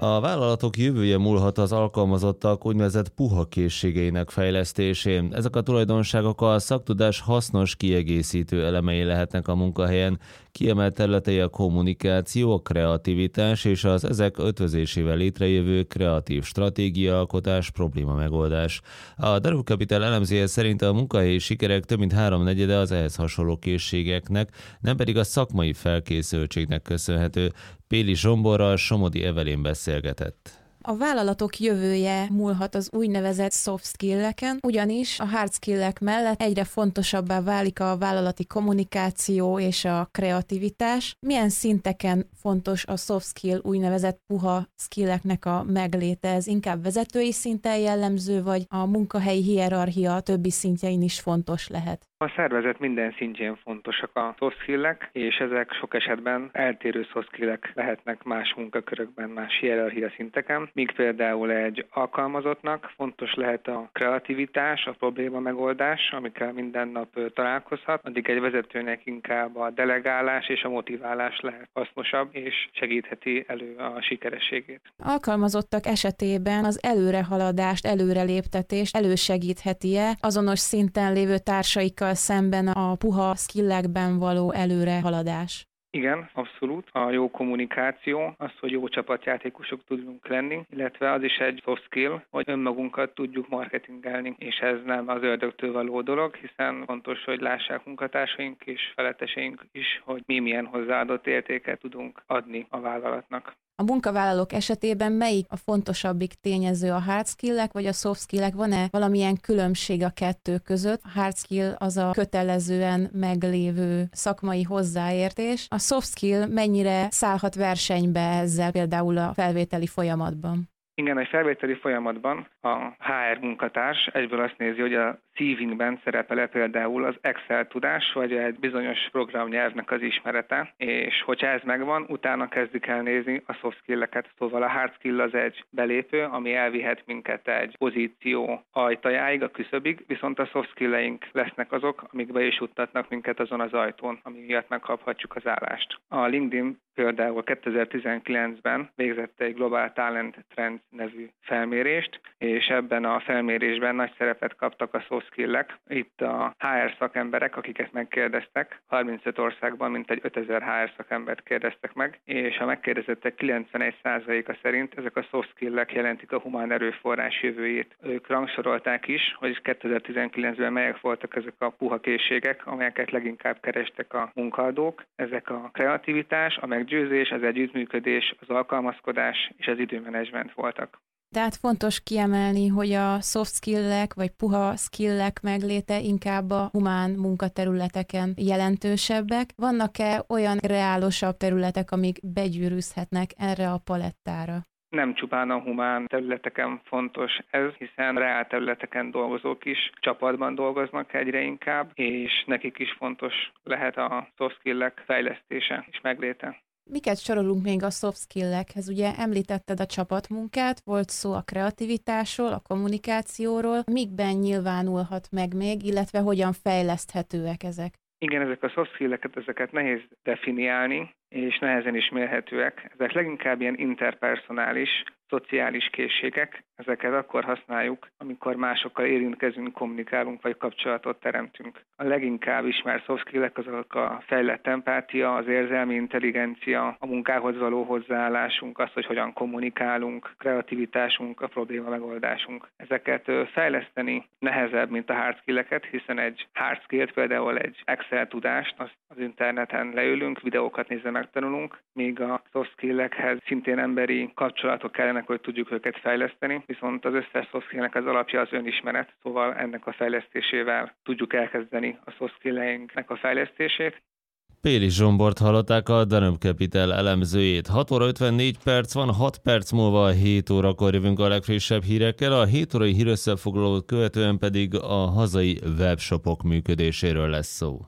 A vállalatok jövője múlhat az alkalmazottak úgynevezett puha készségeinek fejlesztésén. Ezek a tulajdonságok a szaktudás hasznos kiegészítő elemei lehetnek a munkahelyen. Kiemelt területei a kommunikáció, a kreativitás és az ezek ötvözésével létrejövő kreatív stratégiaalkotás, probléma megoldás. A Danube Capital elemzője szerint a munkahelyi sikerek több mint 3/4 az ehhez hasonló készségeknek, nem pedig a szakmai felkészültségnek köszönhető. Péli Zsomborral Somodi Evelyn beszélgetett. A vállalatok jövője múlhat az úgynevezett soft skill-eken, ugyanis a hard skill-ek mellett egyre fontosabbá válik a vállalati kommunikáció és a kreativitás. Milyen szinteken fontos a soft skill, úgynevezett puha skill-eknek a megléte? Ez inkább vezetői szinten jellemző, vagy a munkahelyi hierarchia többi szintjein is fontos lehet? A szervezet minden szintjén fontosak a soft skill-ek, és ezek sok esetben eltérő soft skill-ek lehetnek más munkakörökben, más hierarchia szinteken, míg például egy alkalmazottnak fontos lehet a kreativitás, a probléma megoldás, amikkel minden nap találkozhat, addig egy vezetőnek inkább a delegálás és a motiválás lehet hasznosabb, és segítheti elő a sikerességét. Alkalmazottak esetében az előrehaladást, előreléptetést elősegítheti-e azonos szinten lévő társaikkal szemben a puha skillekben való előrehaladás? Igen, abszolút. A jó kommunikáció, az, hogy jó csapatjátékosok tudjunk lenni, illetve az is egy soft skill, hogy önmagunkat tudjuk marketingelni, és ez nem az ördögtől való dolog, hiszen fontos, hogy lássák munkatársaink és feletteseink is, hogy mi milyen hozzáadott értéket tudunk adni a vállalatnak. A munkavállalók esetében melyik a fontosabbik tényező, a hard skill-ek vagy a soft skill-ek? Van-e valamilyen különbség a kettő között? A hard skill az a kötelezően meglévő szakmai hozzáértés. A soft skill mennyire szállhat versenybe ezzel például a felvételi folyamatban? Igen, egy felvételi folyamatban a HR munkatárs egyből azt nézi, hogy a CV-ben szerepel például az Excel tudás, vagy egy bizonyos programnyelvnek az ismerete, és hogyha ez megvan, utána kezdik el nézni a soft skill-eket. Szóval a hard skill az egy belépő, ami elvihet minket egy pozíció ajtajáig, a küszöbig, viszont a soft skill-eink lesznek azok, amik be is juttatnak minket azon az ajtón, ami miatt megkaphatjuk az állást. A LinkedIn például 2019-ben végzett egy Global Talent Trends nevű felmérést, és ebben a felmérésben nagy szerepet kaptak a soft skill-ek. Itt a HR szakemberek, akiket megkérdeztek, 35 országban mintegy 5000 HR szakembert kérdeztek meg, és a megkérdezettek 91%-a szerint ezek a soft skill-ek jelentik a humán erőforrás jövőjét. Ők rangsorolták is, hogy 2019-ben melyek voltak ezek a puha készségek, amelyeket leginkább kerestek a munkaadók. Ezek a kreativitás, a meggyőzés, az együttműködés, az alkalmazkodás és az időmenedzsment voltak. Tehát fontos kiemelni, hogy a soft skill-ek vagy puha skill-ek megléte inkább a humán munkaterületeken jelentősebbek. Vannak-e olyan reálosabb területek, amik begyűrűzhetnek erre a palettára? Nem csupán a humán területeken fontos ez, hiszen reál területeken dolgozók is csapatban dolgoznak egyre inkább, és nekik is fontos lehet a soft skill-ek fejlesztése és megléte. Miket sorolunk még a soft skill-ekhez? Ugye említetted a csapatmunkát, volt szó a kreativitásról, a kommunikációról. Mikben nyilvánulhat meg még, illetve hogyan fejleszthetőek ezek? Igen, ezek a soft skill-eket, ezeket nehéz definiálni, és nehezen is mérhetőek. Ezek leginkább ilyen interpersonális, szociális készségek, ezeket akkor használjuk, amikor másokkal érintkezünk, kommunikálunk, vagy kapcsolatot teremtünk. A leginkább ismert soft skill-ek azok a fejlett empátia, az érzelmi intelligencia, a munkához való hozzáállásunk, az, hogy hogyan kommunikálunk, kreativitásunk, a probléma megoldásunk. Ezeket fejleszteni nehezebb, mint a hard skill-eket, hiszen egy hard skill, például egy Excel tudást, az interneten leülünk, videókat nézve megtanulunk, míg a soft skill-ekhez szintén emberi kapcsolatok kellenek, hogy tudjuk őket fejleszteni, viszont az összes soft skill-nek az alapja az önismeret, szóval ennek a fejlesztésével tudjuk elkezdeni a soft skill-einknek a fejlesztését. Péli Zsombort hallották, a Danube Capital elemzőjét. 6 óra 54 perc van, 6 perc múlva 7 órakor jövünk a legfrissebb hírekkel, a 7 órai hírösszefoglalót követően pedig a hazai webshopok működéséről lesz szó.